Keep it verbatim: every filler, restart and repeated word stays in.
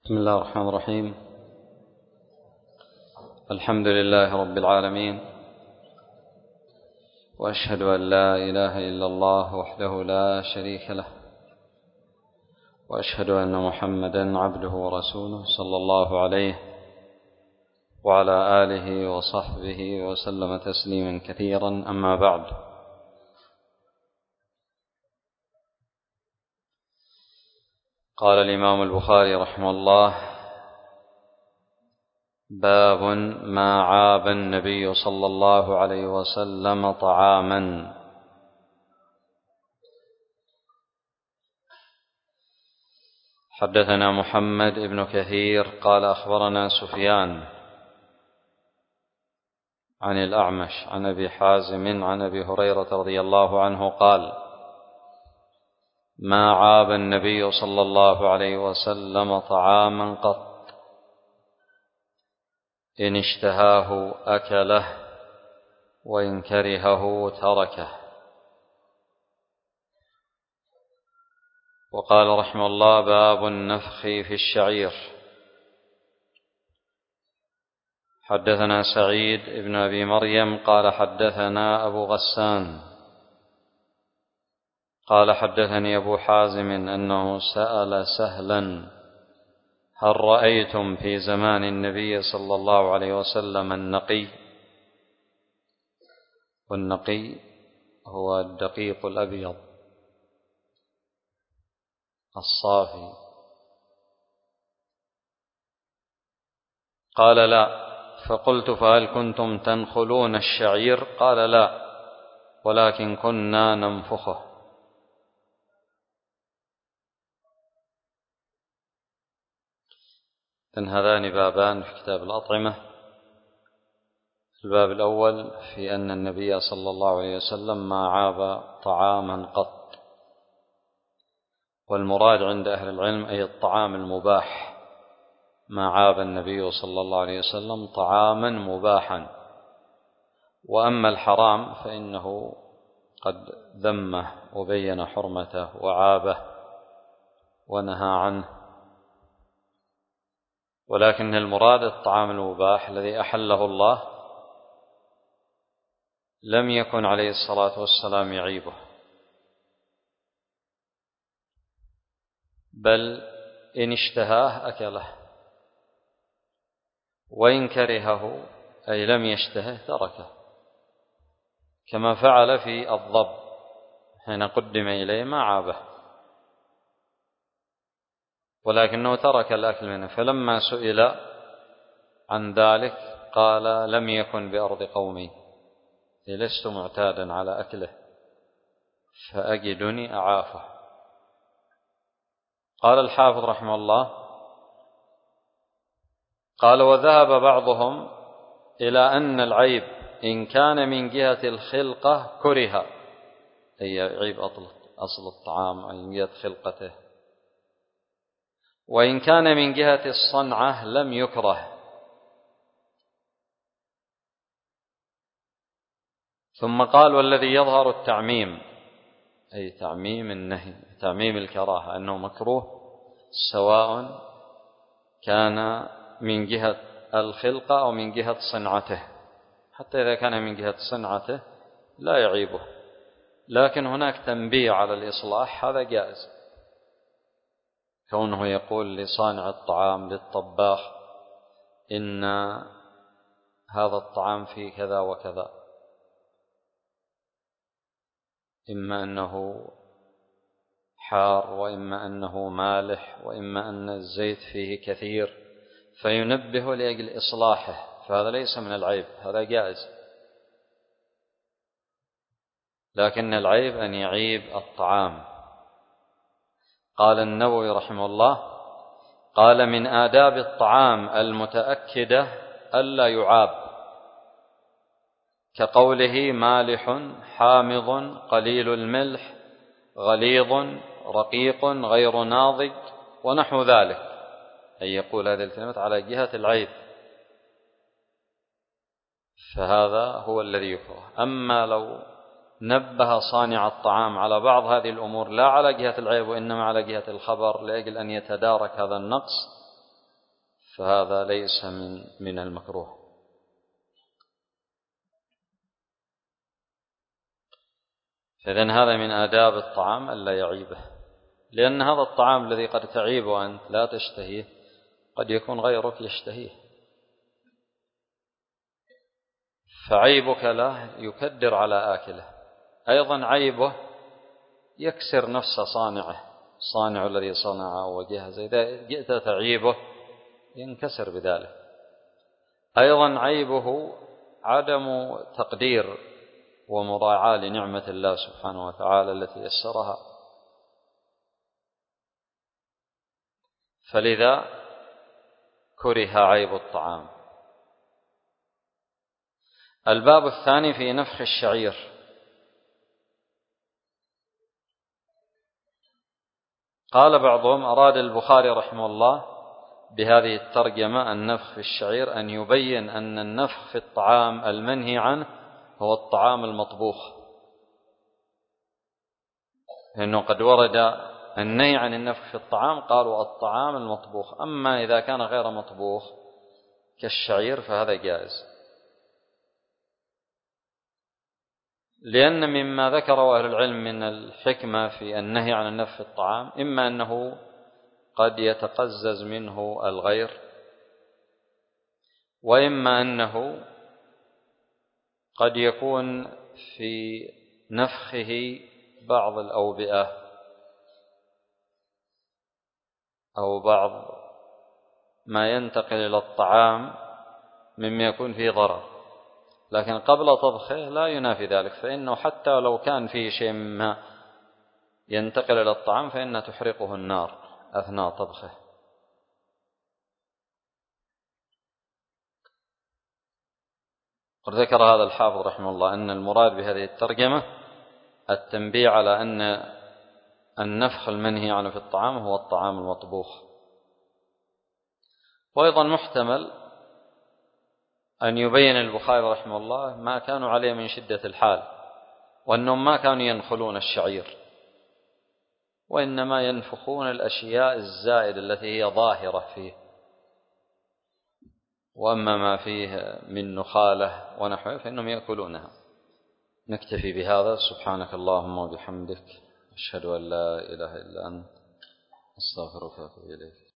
بسم الله الرحمن الرحيم. الحمد لله رب العالمين، وأشهد أن لا إله إلا الله وحده لا شريك له، وأشهد أن محمدا عبده ورسوله صلى الله عليه وعلى آله وصحبه وسلم تسليما كثيرا. أما بعد، قال الإمام البخاري رحمه الله: باب ما عاب النبي صلى الله عليه وسلم طعاما. حدثنا محمد بن كثير قال أخبرنا سفيان عن الأعمش عن أبي حازم عن أبي هريرة رضي الله عنه قال: ما عاب النبي صلى الله عليه وسلم طعاما قط، إن اشتهاه أكله وإن كرهه تركه. وقال رحمه الله: باب النفخ في الشعير. حدثنا سعيد بن أبي مريم قال حدثنا أبو غسان قال حدثني أبو حازم أنه سأل سهلا: هل رأيتم في زمان النبي صلى الله عليه وسلم النقي؟ والنقي هو الدقيق الأبيض الصافي. قال: لا. فقلت: فهل كنتم تنخلون الشعير؟ قال: لا، ولكن كنا ننفخه. إن هذان بابان في كتاب الأطعمة. الباب الأول في أن النبي صلى الله عليه وسلم ما عاب طعاما قط، والمراد عند أهل العلم أي الطعام المباح. ما عاب النبي صلى الله عليه وسلم طعاما مباحا، وأما الحرام فإنه قد ذمه وبين حرمته وعابه ونهى عنه، ولكن المراد الطعام المباح الذي أحله الله لم يكن عليه الصلاة والسلام يعيبه، بل إن اشتهاه أكله، وإن كرهه أي لم يشتهه تركه، كما فعل في الضب حين قدم إليه ما عابه، ولكنه ترك الأكل منه. فلما سئل عن ذلك قال: لم يكن بأرض قومي، لست معتادا على أكله، فأجدني أعافه. قال الحافظ رحمه الله: قال: وذهب بعضهم إلى أن العيب إن كان من جهة الخلقة كره، أي عيب أصل الطعام أي من جهة خلقته، وإن كان من جهة الصنعة لم يكره. ثم قال: والذي يظهر التعميم، أي تعميم النهي، تعميم الكراهة، أنه مكروه سواء كان من جهة الخلقة أو من جهة صنعته، حتى إذا كان من جهة صنعته لا يعيبه، لكن هناك تنبيه على الإصلاح، هذا جائز، كونه يقول لصانع الطعام للطباخ: إن هذا الطعام فيه كذا وكذا، إما أنه حار، وإما أنه مالح، وإما أن الزيت فيه كثير، فينبه لأجل إصلاحه، فهذا ليس من العيب، هذا جائز. لكن العيب أن يعيب الطعام. قال النووي رحمه الله: قال: من آداب الطعام المتأكدة ألا يعاب، كقوله: مالح حامض قليل الملح غليظ رقيق غير ناضج، ونحو ذلك، أي يقول هذه الكلمات على جهة العيب، فهذا هو الذي يكره. أما لو نبه صانع الطعام على بعض هذه الأمور لا على جهة العيب وإنما على جهة الخبر لأجل أن يتدارك هذا النقص، فهذا ليس من من المكروه. فإذن هذا من آداب الطعام ألا يعيبه، لأن هذا الطعام الذي قد تعيبه أنت لا تشتهيه قد يكون غيرك يشتهيه، فعيبك له يكدر على آكله. أيضا عيبه يكسر نفس صانعه، صانع الذي صنعه وجهزه، إذا جئت تعيبه ينكسر بذلك. أيضا عيبه عدم تقدير ومراعاة لنعمة الله سبحانه وتعالى التي يسرها، فلذا كره عيب الطعام. الباب الثاني في نفخ الشعير. قال بعضهم أراد البخاري رحمه الله بهذه الترجمة النفخ في الشعير أن يبين أن النفخ في الطعام المنهي عنه هو الطعام المطبوخ، لأنه قد ورد النهي عن النفخ في الطعام قالوا الطعام المطبوخ، أما إذا كان غير مطبوخ كالشعير فهذا جائز. لأن مما ذكره أهل العلم من الحكمة في النهي عن النفخ في الطعام إما أنه قد يتقزز منه الغير، وإما أنه قد يكون في نفخه بعض الأوبئة أو بعض ما ينتقل إلى الطعام مما يكون فيه ضرر، لكن قبل طبخه لا ينافي ذلك، فإنه حتى لو كان فيه شيء مما ينتقل إلى الطعام فإنها تحرقه النار أثناء طبخه. قد ذكر هذا الحافظ رحمه الله أن المراد بهذه الترجمة التنبيه على أن النفخ المنهي عنه في الطعام هو الطعام المطبوخ. وأيضا محتمل أن يبين البخاري رحمه الله ما كانوا عليه من شدة الحال، وأنهم ما كانوا ينخلون الشعير، وإنما ينفخون الأشياء الزائدة التي هي ظاهرة فيه، وأما ما فيه من نخالة ونحوه فإنهم يأكلونها. نكتفي بهذا. سبحانك اللهم وبحمدك، أشهد أن لا إله إلا أنت، أستغفرك وأتوب إليك.